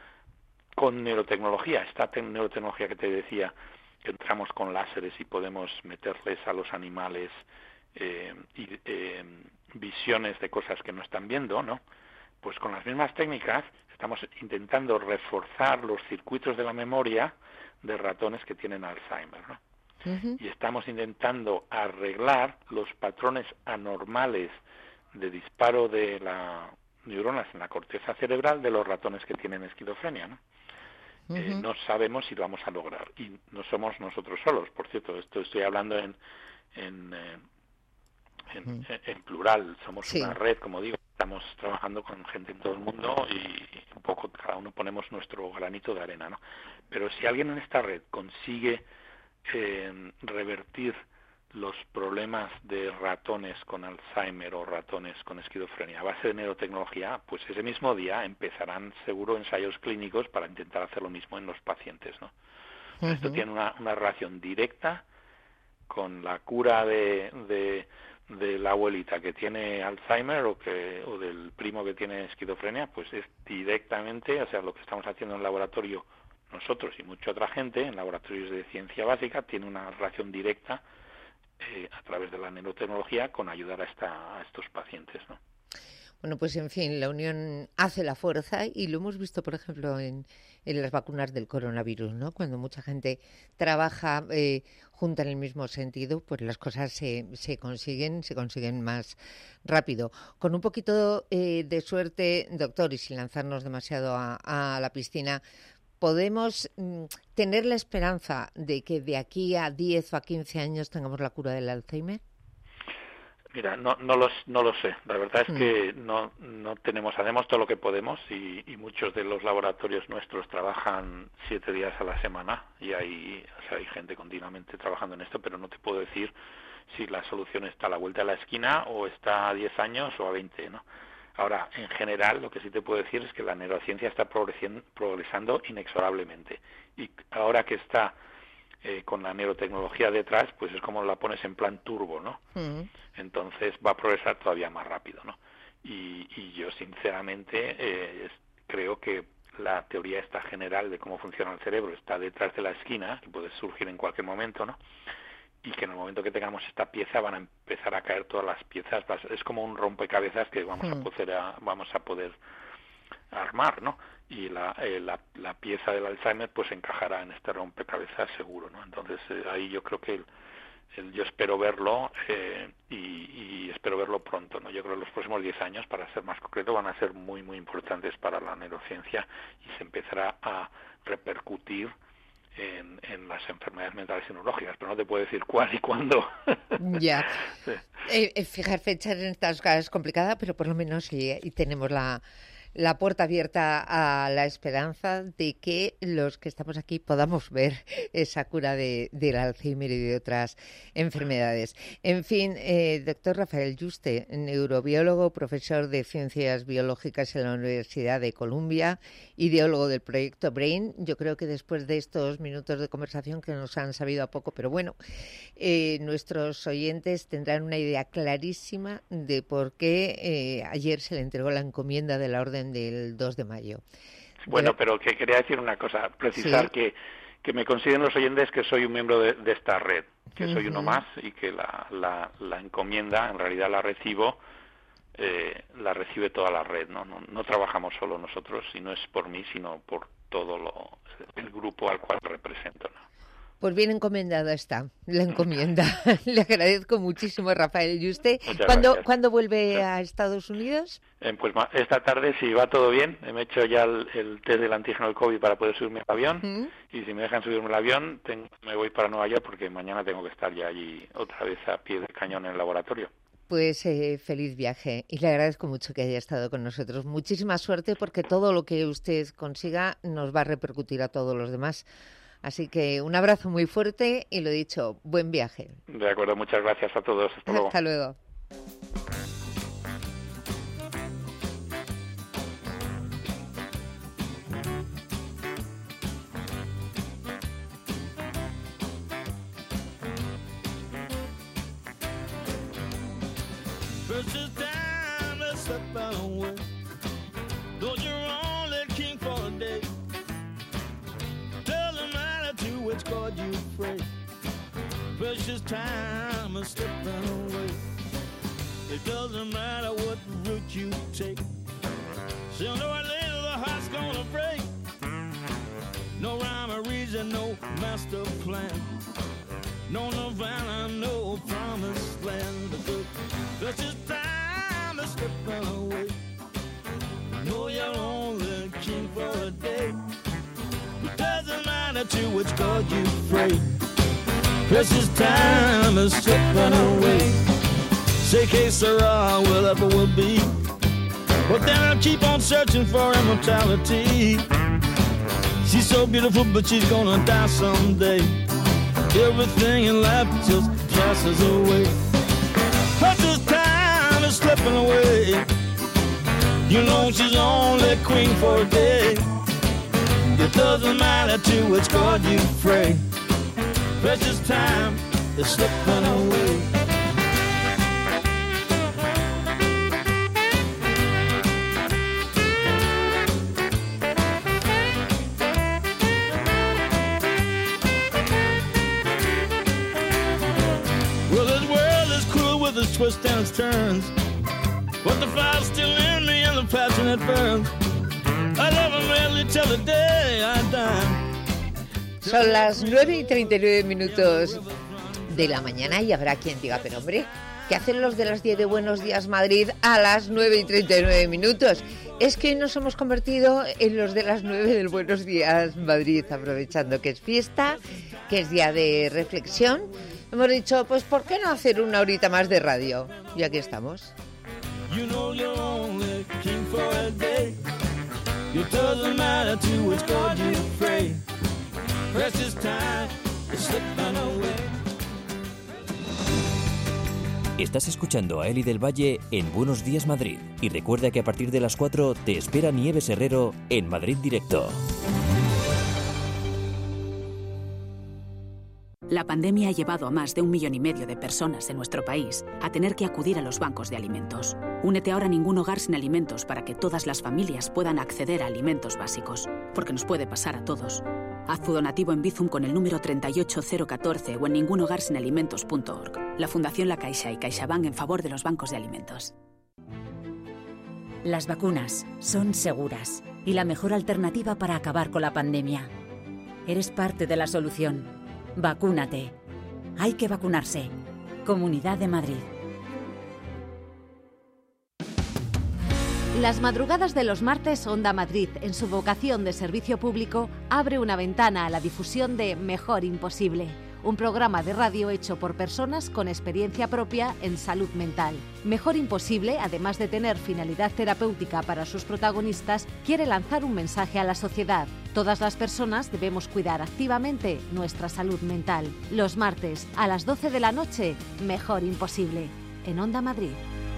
con neurotecnología, esta te- neurotecnología que te decía, que entramos con láseres y podemos meterles a los animales eh, y, eh, visiones de cosas que no están viendo, ¿no? Pues con las mismas técnicas estamos intentando reforzar los circuitos de la memoria de ratones que tienen Alzheimer, ¿no? Uh-huh. Y estamos intentando arreglar los patrones anormales de disparo de las neuronas en la corteza cerebral de los ratones que tienen esquizofrenia, ¿no? Uh-huh. Eh, no sabemos si lo vamos a lograr y no somos nosotros solos, por cierto, esto estoy hablando en en, eh, en, Uh-huh. en plural, somos Sí. una red, como digo, estamos trabajando con gente en todo el mundo y un poco cada uno ponemos nuestro granito de arena, ¿no? Pero si alguien en esta red consigue eh, revertir los problemas de ratones con Alzheimer o ratones con esquizofrenia a base de neurotecnología, pues ese mismo día empezarán seguro ensayos clínicos para intentar hacer lo mismo en los pacientes, ¿no? Uh-huh. Esto tiene una, una relación directa con la cura de, de, de la abuelita que tiene Alzheimer o que o del primo que tiene esquizofrenia, pues es directamente, o sea, lo que estamos haciendo en el laboratorio nosotros y mucha otra gente en laboratorios de ciencia básica tiene una relación directa Eh, a través de la neurotecnología con ayudar a, esta, a estos pacientes, ¿no? Bueno, pues en fin, la unión hace la fuerza y lo hemos visto, por ejemplo, en, en las vacunas del coronavirus, ¿no? Cuando mucha gente trabaja eh, junta en el mismo sentido, pues las cosas se, se consiguen, se consiguen más rápido. Con un poquito eh, de suerte, doctor, y sin lanzarnos demasiado a, a la piscina, ¿podemos mm, tener la esperanza de que de aquí a diez o a quince años tengamos la cura del Alzheimer? Mira, no no lo, no lo sé. La verdad es Mm. que no no tenemos, hacemos todo lo que podemos y, y muchos de los laboratorios nuestros trabajan siete días a la semana y hay, o sea, hay gente continuamente trabajando en esto, pero no te puedo decir si la solución está a la vuelta de la esquina o está a diez años o a veinte, ¿no? Ahora, en general, lo que sí te puedo decir es que la neurociencia está progresando, progresando inexorablemente. Y ahora que está eh, con la neurotecnología detrás, pues es como la pones en plan turbo, ¿no? Mm. Entonces va a progresar todavía más rápido, ¿no? y, y yo sinceramente eh, creo que la teoría esta general de cómo funciona el cerebro está detrás de la esquina, que puede surgir en cualquier momento, ¿no? Y que en el momento que tengamos esta pieza van a empezar a caer todas las piezas. Es como un rompecabezas que vamos mm. a poder a, vamos a poder armar, ¿no? Y la, eh, la, la pieza del Alzheimer pues encajará en este rompecabezas seguro, ¿no? Entonces eh, ahí yo creo que el, el, yo espero verlo eh, y, y espero verlo pronto, ¿no? Yo creo que los próximos diez años, para ser más concreto, van a ser muy muy importantes para la neurociencia y se empezará a repercutir En, en las enfermedades mentales y neurológicas, pero no te puedo decir cuál y cuándo. Ya. Sí. Eh, fijar fechas en estas cosas es complicada, pero por lo menos sí, y tenemos la, la puerta abierta a la esperanza de que los que estamos aquí podamos ver esa cura de, del Alzheimer y de otras enfermedades. En fin, eh, doctor Rafael Yuste, neurobiólogo, profesor de Ciencias Biológicas en la Universidad de Columbia, ideólogo del proyecto BRAIN. Yo creo que después de estos minutos de conversación que nos han sabido a poco, pero bueno, eh, nuestros oyentes tendrán una idea clarísima de por qué eh, ayer se le entregó la encomienda de la orden del dos de mayo. Bueno, pero que quería decir una cosa, precisar ¿sí? que, que me consideren los oyentes que soy un miembro de, de esta red, que uh-huh. soy uno más y que la, la, la encomienda en realidad la recibo, eh, la recibe toda la red, ¿no? No, no trabajamos solo nosotros y no es por mí, sino por todo lo, el grupo al cual represento, ¿no? Pues bien encomendada está la encomienda. Le agradezco muchísimo, Rafael. ¿Y usted cuándo, ¿cuándo vuelve a Estados Unidos? Eh, pues esta tarde, si va todo bien, me he hecho ya el, el test del antígeno del COVID para poder subirme al avión. ¿Mm? Y si me dejan subirme al avión, tengo, me voy para Nueva York porque mañana tengo que estar ya allí otra vez a pie de cañón en el laboratorio. Pues eh, feliz viaje y le agradezco mucho que haya estado con nosotros. Muchísima suerte porque todo lo que usted consiga nos va a repercutir a todos los demás. Así que un abrazo muy fuerte y lo dicho, buen viaje. De acuerdo, muchas gracias a todos. Hasta luego. Hasta luego. God you pray, precious time is slipping away. It doesn't matter what route you take, sooner or later the heart's gonna break. No rhyme or reason, no master plan, no Nirvana, no promised land. The precious time is slipping away. I know you're only king for a day. It doesn't matter to which God you pray. Precious time is slipping away. Say que sera, whatever will be. But then I'll keep on searching for immortality. She's so beautiful, but she's gonna die someday. Everything in life just passes away. Precious time is slipping away. You know she's only queen for a day. It doesn't matter to which God you pray. Precious time is slipping away. Well, this world is cruel with its twists and its turns, but the fire's still in me and the passion it burns. Son las nueve y treinta y nueve minutos de la mañana y habrá quien diga, pero hombre, ¿qué hacen los de las diez de Buenos Días Madrid a las nueve y treinta y nueve minutos? Es que nos hemos convertido en los de las nueve del Buenos Días Madrid, aprovechando que es fiesta, que es día de reflexión. Hemos dicho, pues ¿por qué no hacer una horita más de radio? Y aquí estamos. You know you're only king for a day. It doesn't matter to which God you pray. Precious time is slipping away. Estás escuchando a Eli del Valle en Buenos Días Madrid. Y recuerda que a partir de las cuatro te espera Nieves Herrero en Madrid Directo. La pandemia ha llevado a más de un millón y medio de personas en nuestro país a tener que acudir a los bancos de alimentos. Únete ahora a Ningún Hogar Sin Alimentos para que todas las familias puedan acceder a alimentos básicos, porque nos puede pasar a todos. Haz tu donativo en Bizum con el número treinta y ocho cero catorce o en ningún hogar sin alimentos punto org. La Fundación La Caixa y CaixaBank en favor de los bancos de alimentos. Las vacunas son seguras y la mejor alternativa para acabar con la pandemia. Eres parte de la solución. Vacúnate. Hay que vacunarse. Comunidad de Madrid. Las madrugadas de los martes, Onda Madrid, en su vocación de servicio público, abre una ventana a la difusión de Mejor Imposible, un programa de radio hecho por personas con experiencia propia en salud mental. Mejor Imposible, además de tener finalidad terapéutica para sus protagonistas, quiere lanzar un mensaje a la sociedad. Todas las personas debemos cuidar activamente nuestra salud mental. Los martes, a las doce de la noche, Mejor Imposible, en Onda Madrid.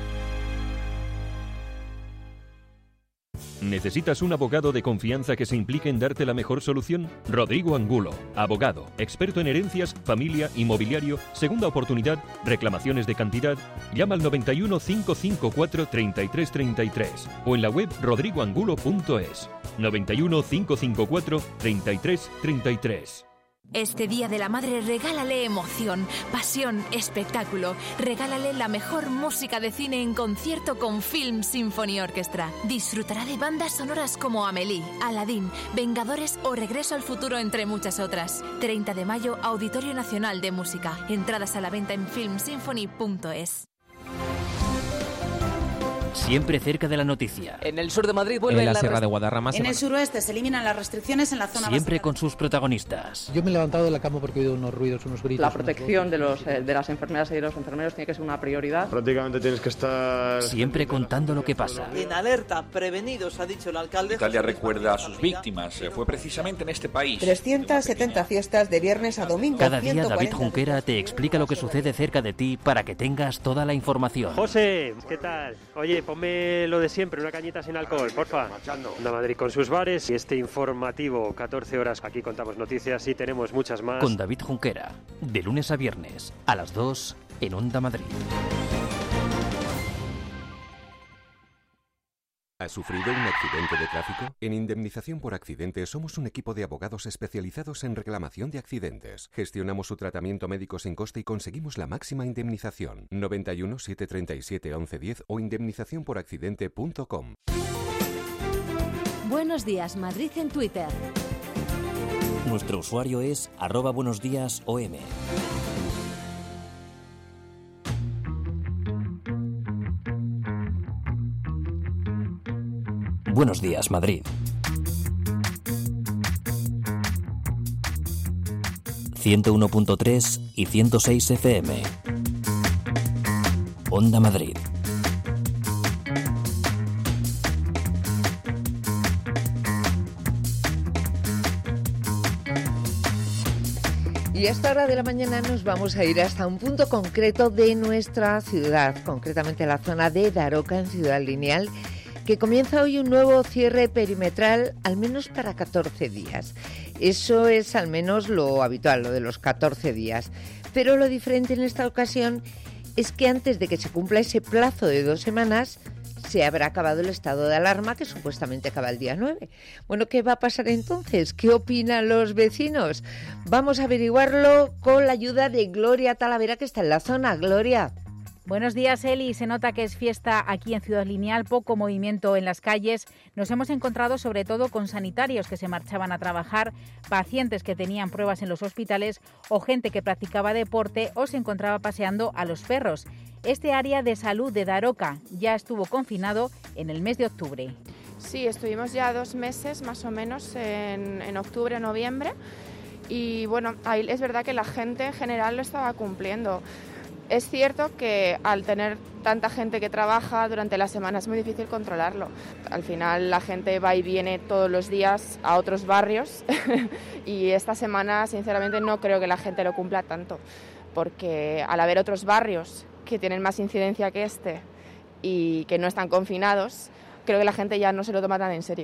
¿Necesitas un abogado de confianza que se implique en darte la mejor solución? Rodrigo Angulo, abogado, experto en herencias, familia, inmobiliario, segunda oportunidad, reclamaciones de cantidad. Llama al noventa y uno, cinco cinco cuatro, treinta y tres treinta y tres o en la web rodrigo angulo punto es. noventa y uno, cinco cinco cuatro, treinta y tres treinta y tres. Este Día de la Madre regálale emoción, pasión, espectáculo. Regálale la mejor música de cine en concierto con Film Symphony Orchestra. Disfrutará de bandas sonoras como Amélie, Aladdin, Vengadores o Regreso al Futuro, entre muchas otras. treinta de mayo, Auditorio Nacional de Música. Entradas a la venta en film symphony punto es. Siempre cerca de la noticia. En el sur de Madrid vuelve en la, la Sierra de Guadarrama. En el suroeste se eliminan las restricciones en la zona Siempre básica. con sus protagonistas. Yo me he levantado de la cama porque he oído unos ruidos, unos gritos. La protección de, los, eh, de las enfermeras y de los enfermeros tiene que ser una prioridad. Prácticamente tienes que estar... Siempre contando lo que pasa. En alerta, prevenidos, ha dicho el alcalde. Italia recuerda a sus víctimas. Fue precisamente en este país. trescientas setenta fiestas de viernes a domingo. Cada día David Junquera te explica lo que sucede cerca de ti para que tengas toda la información. José, ¿qué tal? Oye, ponme lo de siempre, una cañita sin alcohol, porfa. Onda Madrid con sus bares y este informativo, catorce horas. Aquí contamos noticias y tenemos muchas más. Con David Junquera, de lunes a viernes, a las dos, en Onda Madrid. ¿Has sufrido un accidente de tráfico? En Indemnización por Accidentes somos un equipo de abogados especializados en reclamación de accidentes. Gestionamos su tratamiento médico sin coste y conseguimos la máxima indemnización. noventa y uno, setecientos treinta y siete, once diez o indemnización por accidente punto com. Buenos días, Madrid en Twitter. Nuestro usuario es arroba buenos días O M. Buenos días, Madrid. ciento uno punto tres y ciento seis F M. Onda Madrid. Y a esta hora de la mañana nos vamos a ir hasta un punto concreto de nuestra ciudad, concretamente la zona de Daroca, en Ciudad Lineal, que comienza hoy un nuevo cierre perimetral, al menos para catorce días. Eso es al menos lo habitual, lo de los catorce días. Pero lo diferente en esta ocasión es que antes de que se cumpla ese plazo de dos semanas, se habrá acabado el estado de alarma, que supuestamente acaba el día nueve. Bueno, ¿qué va a pasar entonces? ¿Qué opinan los vecinos? Vamos a averiguarlo con la ayuda de Gloria Talavera, que está en la zona. Gloria. Buenos días, Eli. Se nota que es fiesta aquí en Ciudad Lineal, poco movimiento en las calles. Nos hemos encontrado sobre todo con sanitarios que se marchaban a trabajar, pacientes que tenían pruebas en los hospitales o gente que practicaba deporte o se encontraba paseando a los perros. Este área de salud de Daroca ya estuvo confinado en el mes de octubre. Sí, estuvimos ya dos meses más o menos en, en octubre, noviembre y bueno, ahí es verdad que la gente en general lo estaba cumpliendo. Es cierto que al tener tanta gente que trabaja durante la semana es muy difícil controlarlo. Al final la gente va y viene todos los días a otros barrios y esta semana sinceramente no creo que la gente lo cumpla tanto, porque al haber otros barrios que tienen más incidencia que este y que no están confinados, creo que la gente ya no se lo toma tan en serio.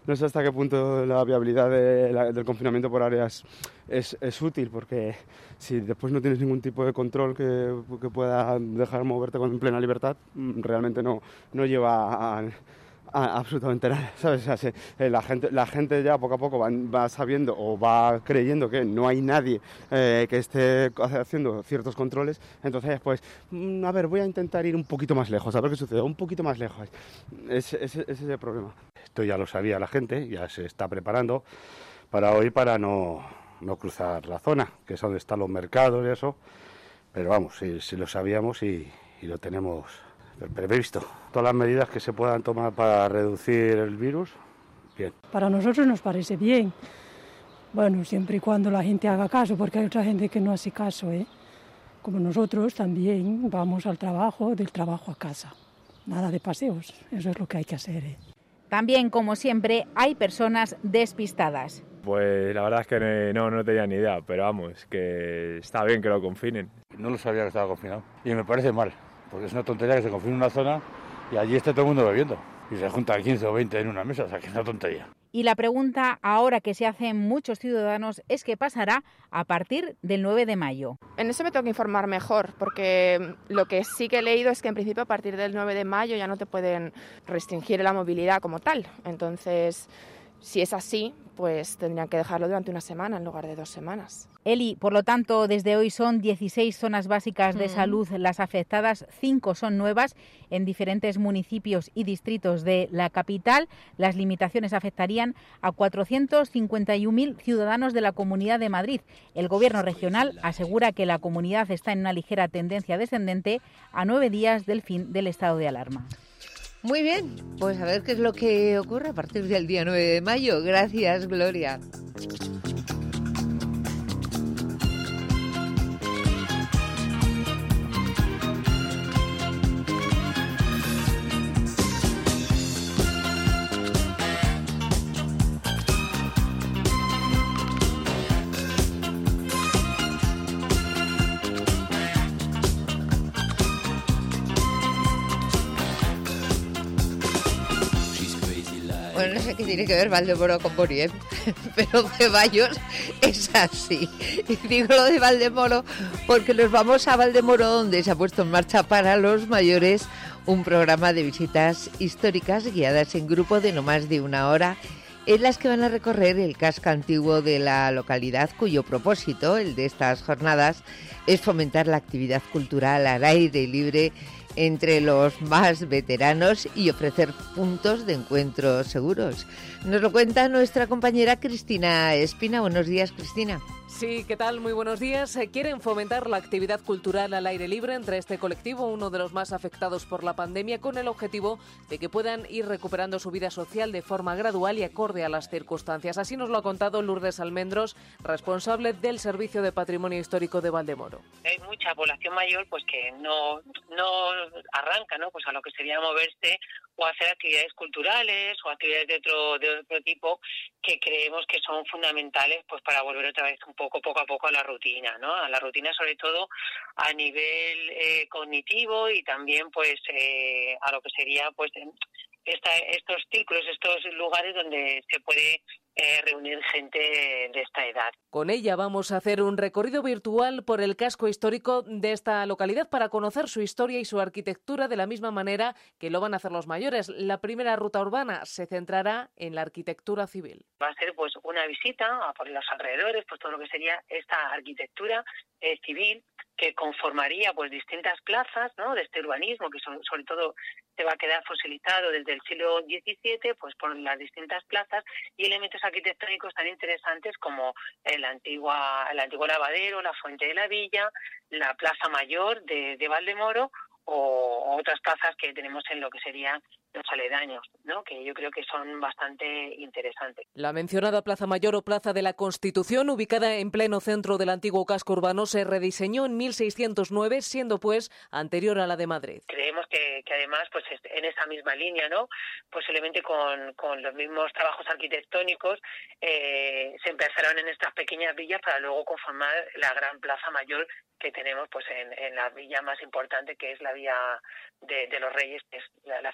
no sé hasta qué punto la viabilidad de la, del confinamiento por áreas es, es útil, porque si después no tienes ningún tipo de control que, que pueda dejar moverte con plena libertad, realmente no, no lleva a... Ah, absolutamente nada, ¿sabes? O sea, se, eh, la, gente, la gente ya poco a poco va, va sabiendo o va creyendo que no hay nadie eh, que esté haciendo ciertos controles, entonces pues, mm, a ver, voy a intentar ir un poquito más lejos, a ver qué sucede, un poquito más lejos. Ese, ese, ese es el problema. Esto ya lo sabía la gente, ya se está preparando para hoy para no, no cruzar la zona, que es donde están los mercados y eso, pero vamos, sí, sí lo sabíamos y, y lo tenemos previsto. Todas las medidas que se puedan tomar para reducir el virus, bien. Para nosotros nos parece bien. Bueno, siempre y cuando la gente haga caso, porque hay otra gente que no hace caso, ¿eh? Como nosotros también vamos al trabajo, del trabajo a casa. Nada de paseos, eso es lo que hay que hacer, ¿eh? También, como siempre, hay personas despistadas. Pues la verdad es que no, no tenía ni idea, pero vamos, que está bien que lo confinen. No lo sabía que estaba confinado y me parece mal. Porque es una tontería que se confine una zona y allí esté todo el mundo bebiendo. Y se juntan quince o veinte en una mesa, o sea que es una tontería. Y la pregunta ahora que se hacen muchos ciudadanos es qué pasará a partir del nueve de mayo. En eso me tengo que informar mejor, porque lo que sí que he leído es que en principio a partir del nueve de mayo ya no te pueden restringir la movilidad como tal. Entonces, si es así, pues tendrían que dejarlo durante una semana en lugar de dos semanas. Eli, por lo tanto, desde hoy son dieciséis zonas básicas de salud las afectadas, cinco son nuevas en diferentes municipios y distritos de la capital. Las limitaciones afectarían a cuatrocientos cincuenta y un mil ciudadanos de la Comunidad de Madrid. El Gobierno regional asegura que la comunidad está en una ligera tendencia descendente a nueve días del fin del estado de alarma. Muy bien, pues a ver qué es lo que ocurre a partir del día nueve de mayo. Gracias, Gloria. Bueno, no sé qué tiene que ver Valdemoro con Bori, ¿eh? Pero Ceballos es así. Y digo lo de Valdemoro porque nos vamos a Valdemoro, donde se ha puesto en marcha para los mayores un programa de visitas históricas guiadas en grupo de no más de una hora, en las que van a recorrer el casco antiguo de la localidad, cuyo propósito, el de estas jornadas, es fomentar la actividad cultural al aire libre entre los más veteranos y ofrecer puntos de encuentro seguros. Nos lo cuenta nuestra compañera Cristina Espina. Buenos días, Cristina. Sí, ¿qué tal? Muy buenos días. Quieren fomentar la actividad cultural al aire libre entre este colectivo, uno de los más afectados por la pandemia, con el objetivo de que puedan ir recuperando su vida social de forma gradual y acorde a las circunstancias. Así nos lo ha contado Lourdes Almendros, responsable del Servicio de Patrimonio Histórico de Valdemoro. Hay mucha población mayor pues que no, no arranca, ¿no? Pues a lo que sería moverse o hacer actividades culturales o actividades de otro, de otro tipo que creemos que son fundamentales pues para volver otra vez un poco poco a poco a la rutina, ¿no? A la rutina sobre todo a nivel eh, cognitivo y también pues eh, a lo que sería pues esta, estos círculos, estos lugares donde se puede eh, reunir gente de esta edad. Con ella vamos a hacer un recorrido virtual por el casco histórico de esta localidad para conocer su historia y su arquitectura de la misma manera que lo van a hacer los mayores. La primera ruta urbana se centrará en la arquitectura civil. Va a ser pues una visita a por los alrededores, pues todo lo que sería esta arquitectura eh, civil que conformaría pues distintas plazas, ¿no? De este urbanismo que son, sobre todo se va a quedar fosilizado desde el siglo diecisiete, pues por las distintas plazas y elementos arquitectónicos tan interesantes como el antigua, el antiguo lavadero, la fuente de la villa, la plaza mayor de, de Valdemoro o otras plazas que tenemos en lo que serían los aledaños, ¿no? Que yo creo que son bastante interesantes. La mencionada Plaza Mayor o Plaza de la Constitución, ubicada en pleno centro del antiguo casco urbano, se rediseñó en mil seiscientos nueve, siendo pues anterior a la de Madrid. Creemos que, que además, pues en esa misma línea, ¿no? Posiblemente con, con los mismos trabajos arquitectónicos eh, se empezaron en estas pequeñas villas para luego conformar la gran Plaza Mayor que tenemos pues en, en la villa más importante, que es la Villa de, de los Reyes, que es la, la ciudad de Madrid.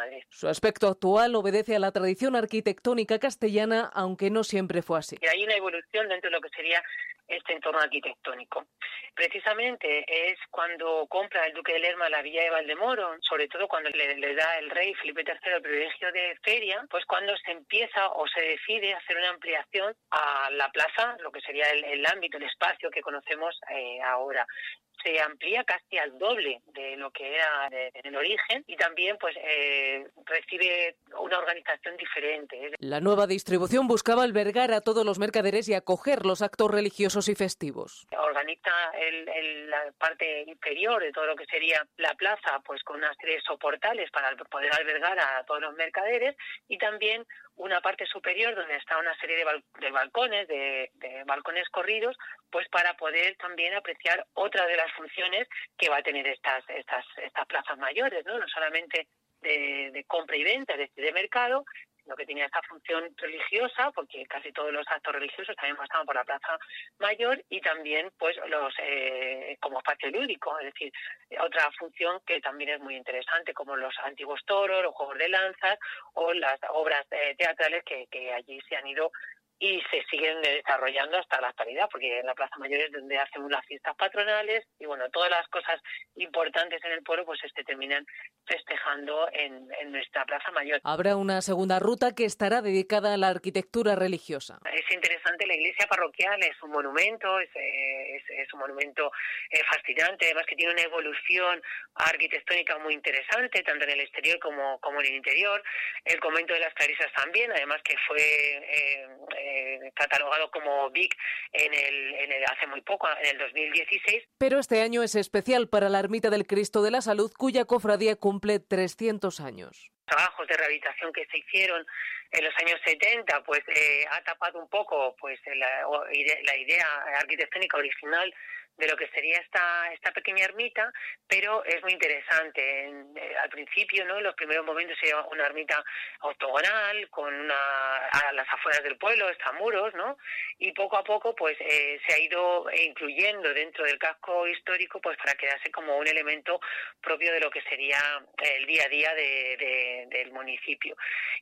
Madrid. Su aspecto actual obedece a la tradición arquitectónica castellana, aunque no siempre fue así. Y hay una evolución dentro de lo que sería este entorno arquitectónico. Precisamente es cuando compra el duque de Lerma la villa de Valdemoro, sobre todo cuando le, le da el rey Felipe tercero el privilegio de feria, pues cuando se empieza o se decide hacer una ampliación a la plaza, lo que sería el, el ámbito, el espacio que conocemos eh, ahora. Se amplía casi al doble de lo que era de, de, en el origen y también pues eh, recibe una organización diferente. La nueva distribución buscaba albergar a todos los mercaderes y acoger los actos religiosos y festivos. Organiza el, el, la parte inferior de todo lo que sería la plaza pues con una serie de soportales para poder albergar a todos los mercaderes y también una parte superior donde está una serie de, bal de balcones, de, de balcones corridos, pues para poder también apreciar otra de las funciones que va a tener estas estas estas plazas mayores, no, no solamente de, de compra y venta, es decir, de mercado, sino que tenía esta función religiosa, porque casi todos los actos religiosos también pasaban por la Plaza Mayor, y también pues los eh, como espacio lúdico, es decir, otra función que también es muy interesante, como los antiguos toros, los juegos de lanzas o las obras eh, teatrales que, que allí se han ido y se siguen desarrollando hasta la actualidad, porque en la Plaza Mayor es donde hacemos las fiestas patronales y bueno, todas las cosas importantes en el pueblo pues se terminan festejando en, en nuestra Plaza Mayor. Habrá una segunda ruta que estará dedicada a la arquitectura religiosa. Es interesante, la iglesia parroquial es un monumento, es, es, es un monumento eh, fascinante, además que tiene una evolución arquitectónica muy interesante, tanto en el exterior como, como en el interior. El convento de las Clarisas también, además que fue eh, eh, catalogado como B I C en el, en el, hace muy poco, en el dos mil dieciséis. Pero este año es especial para la Ermita del Cristo de la Salud, cuya cofradía cumple trescientos años. Trabajos de rehabilitación que se hicieron en los años setenta, pues eh, ha tapado un poco pues la, la idea arquitectónica original de lo que sería esta esta pequeña ermita, pero es muy interesante. En, eh, al principio, ¿no? En los primeros momentos era una ermita octogonal, con una a las afueras del pueblo, extramuros, ¿no? Y poco a poco, pues eh, se ha ido incluyendo dentro del casco histórico, pues para quedarse como un elemento propio de lo que sería el día a día de, de, del municipio.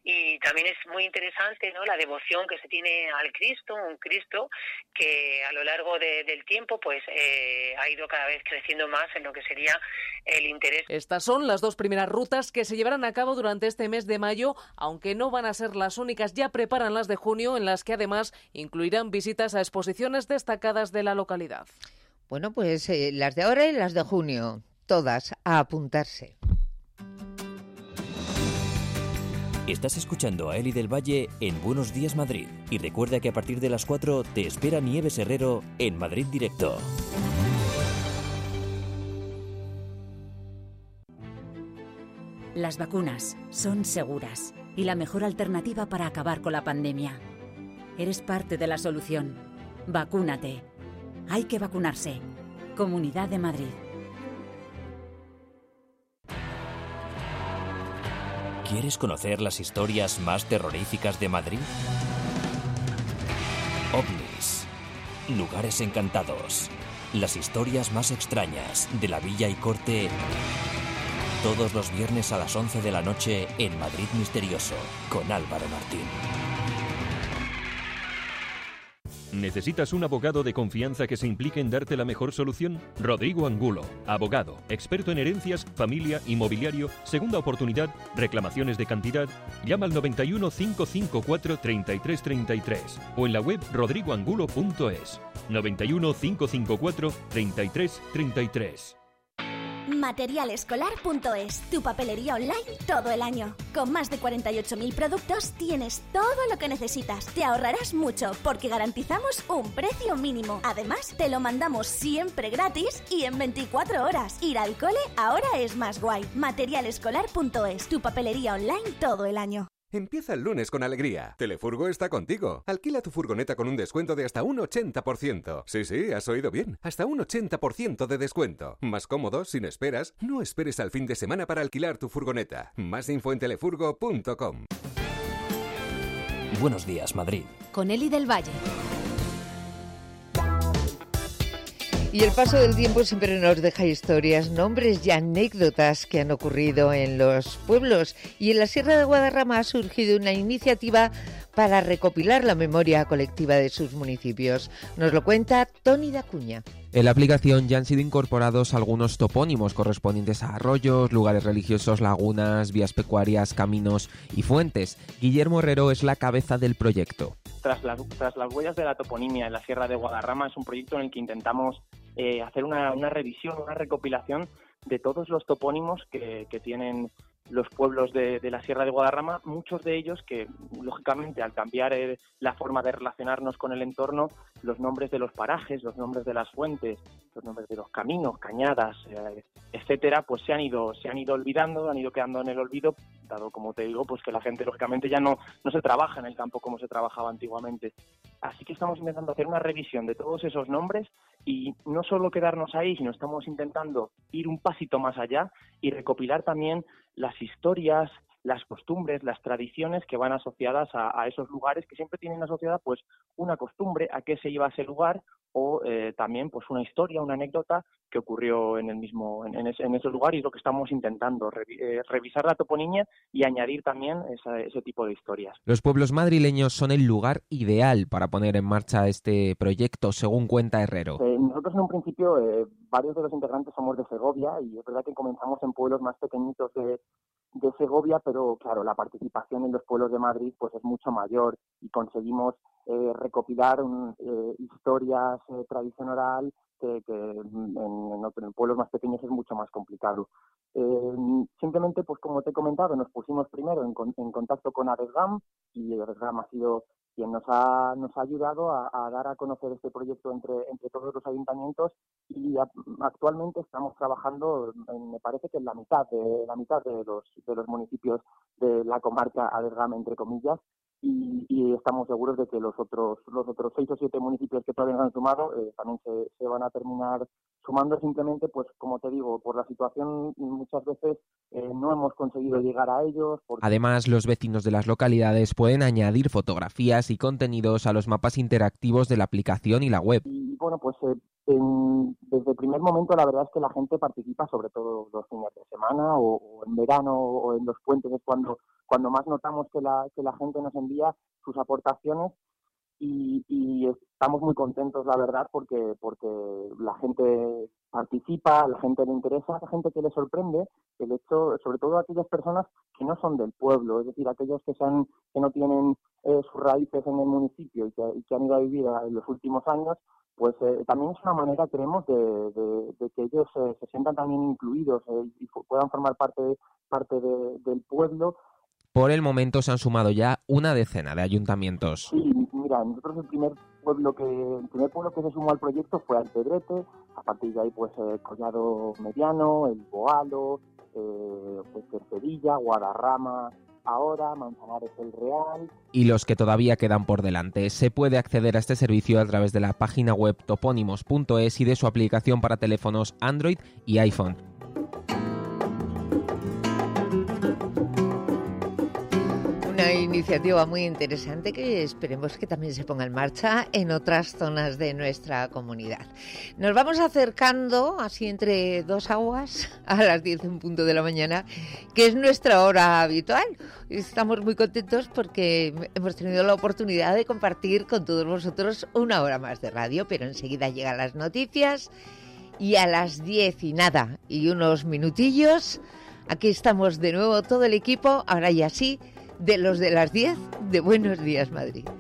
Y también es muy interesante, ¿no? La devoción que se tiene al Cristo, un Cristo que a lo largo de, del tiempo, pues eh, Eh, ha ido cada vez creciendo más en lo que sería el interés. Estas son las dos primeras rutas que se llevarán a cabo durante este mes de mayo, aunque no van a ser las únicas. Ya preparan las de junio, en las que además incluirán visitas a exposiciones destacadas de la localidad. Bueno, pues eh, las de ahora y las de junio, todas a apuntarse. Estás escuchando a Eli del Valle en Buenos Días Madrid. Y recuerda que a partir de las cuatro te espera Nieves Herrero en Madrid Directo. Las vacunas son seguras y la mejor alternativa para acabar con la pandemia. Eres parte de la solución. Vacúnate. Hay que vacunarse. Comunidad de Madrid. ¿Quieres conocer las historias más terroríficas de Madrid? OVNIs, lugares encantados, las historias más extrañas de la Villa y Corte, todos los viernes a las once de la noche en Madrid Misterioso, con Álvaro Martín. ¿Necesitas un abogado de confianza que se implique en darte la mejor solución? Rodrigo Angulo, abogado, experto en herencias, familia, inmobiliario, segunda oportunidad, reclamaciones de cantidad. Llama al noventa y uno, cinco cinco cuatro, treinta y tres treinta y tres o en la web rodrigo angulo punto es. noventa y uno, cinco cinco cuatro, treinta y tres treinta y tres. material escolar punto es, tu papelería online todo el año. Con más de cuarenta y ocho mil productos tienes todo lo que necesitas. Te ahorrarás mucho porque garantizamos un precio mínimo. Además, te lo mandamos siempre gratis y en veinticuatro horas. Ir al cole ahora es más guay. material escolar punto es, tu papelería online todo el año. Empieza el lunes con alegría. Telefurgo está contigo. Alquila tu furgoneta con un descuento de hasta un ochenta por ciento. Sí, sí, has oído bien. Hasta un ochenta por ciento de descuento. Más cómodo, sin esperas. No esperes al fin de semana para alquilar tu furgoneta. Más info en telefurgo punto com. Buenos días, Madrid. Con Eli del Valle. Y el paso del tiempo siempre nos deja historias, nombres y anécdotas que han ocurrido en los pueblos. Y en la Sierra de Guadarrama ha surgido una iniciativa para recopilar la memoria colectiva de sus municipios. Nos lo cuenta Tony Dacuña. En la aplicación ya han sido incorporados algunos topónimos correspondientes a arroyos, lugares religiosos, lagunas, vías pecuarias, caminos y fuentes. Guillermo Herrero es la cabeza del proyecto. Tras las, tras las huellas de la toponimia en la Sierra de Guadarrama es un proyecto en el que intentamos eh, hacer una, una revisión, una recopilación de todos los topónimos que, que tienen los pueblos de, de la Sierra de Guadarrama, muchos de ellos que, lógicamente, al cambiar eh, la forma de relacionarnos con el entorno, los nombres de los parajes, los nombres de las fuentes, los nombres de los caminos, cañadas, eh, etcétera, pues se han ido se han ido olvidando, han ido quedando en el olvido, dado, como te digo, pues que la gente, lógicamente, ya no, no se trabaja en el campo como se trabajaba antiguamente. Así que estamos intentando hacer una revisión de todos esos nombres y no solo quedarnos ahí, sino estamos intentando ir un pasito más allá y recopilar también las historias, las costumbres, las tradiciones que van asociadas a, a esos lugares, que siempre tienen asociada pues una costumbre, a qué se iba a ese lugar, o eh, también pues una historia, una anécdota que ocurrió en el mismo en, en, ese, en ese lugar, y es lo que estamos intentando, revi- eh, revisar la toponimia y añadir también esa, ese tipo de historias. Los pueblos madrileños son el lugar ideal para poner en marcha este proyecto, según cuenta Herrero. Eh, nosotros en un principio, eh, varios de los integrantes somos de Segovia, y es verdad que comenzamos en pueblos más pequeñitos de de Segovia, pero claro, la participación en los pueblos de Madrid pues es mucho mayor y conseguimos eh, recopilar un, eh, historias, eh, tradición oral, que, que en, en, en pueblos más pequeños es mucho más complicado. Eh, simplemente, pues como te he comentado, nos pusimos primero en, en contacto con ADESGAM, y ADESGAM ha sido quien nos ha nos ha ayudado a, a dar a conocer este proyecto entre entre todos los ayuntamientos, y a, actualmente estamos trabajando en, me parece que en la mitad de la mitad de los de los municipios de la comarca ADESGAM, entre comillas, y, y estamos seguros de que los otros los otros seis o siete municipios que todavía no han sumado eh, también se, se van a terminar sumando. Simplemente, pues como te digo, por la situación muchas veces eh, no hemos conseguido llegar a ellos. Porque... Además, los vecinos de las localidades pueden añadir fotografías y contenidos a los mapas interactivos de la aplicación y la web. Y bueno, pues eh, en, desde el primer momento la verdad es que la gente participa, sobre todo los fines de semana o, o en verano o en los puentes, es cuando cuando más notamos que la que la gente nos envía sus aportaciones, y, y estamos muy contentos, la verdad, porque porque la gente participa, la gente le interesa, la gente que le sorprende el hecho, sobre todo aquellas personas que no son del pueblo, es decir, aquellos que sean que no tienen eh, sus raíces en el municipio y que, y que han ido a vivir en los últimos años, pues eh, también es una manera, creemos, de, de, de que ellos eh, se sientan también incluidos eh, y puedan formar parte parte de, del pueblo. Por el momento se han sumado ya una decena de ayuntamientos. Sí, mira, nosotros el primer pueblo que el primer pueblo que se sumó al proyecto fue Alpedrete, a partir de ahí pues eh, Collado Mediano, El Boalo, eh, pues Cercedilla, Guadarrama, ahora Manzanares el Real. Y los que todavía quedan por delante. Se puede acceder a este servicio a través de la página web topónimos punto es y de su aplicación para teléfonos Android y iPhone. Una iniciativa muy interesante que esperemos que también se ponga en marcha en otras zonas de nuestra comunidad. Nos vamos acercando, así entre dos aguas, a las diez en punto de la mañana, que es nuestra hora habitual. Estamos muy contentos porque hemos tenido la oportunidad de compartir con todos vosotros una hora más de radio, pero enseguida llegan las noticias y a las diez y nada, y unos minutillos, aquí estamos de nuevo todo el equipo, ahora ya sí, de los de las diez de Buenos Días Madrid.